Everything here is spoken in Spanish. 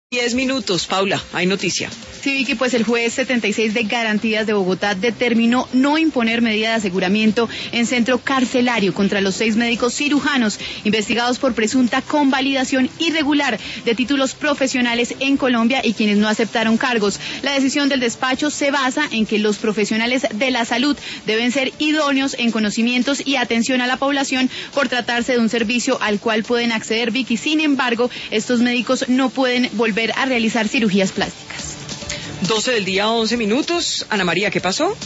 10 minutos, Paula, hay noticia. Sí, Vicky, pues el juez 76 de Garantías de Bogotá determinó no imponer medida de aseguramiento en centro carcelario contra los 6 médicos cirujanos investigados por presunta convalidación irregular de títulos profesionales en Colombia y quienes no aceptaron cargos. La decisión del despacho se basa en que los profesionales de la salud deben ser idóneos en conocimientos y atención a la población por tratarse de un servicio al cual pueden acceder, Vicky. Sin embargo, estos médicos no pueden volver a realizar cirugías plásticas. 12 del día, 11 minutos. Ana María, ¿qué pasó?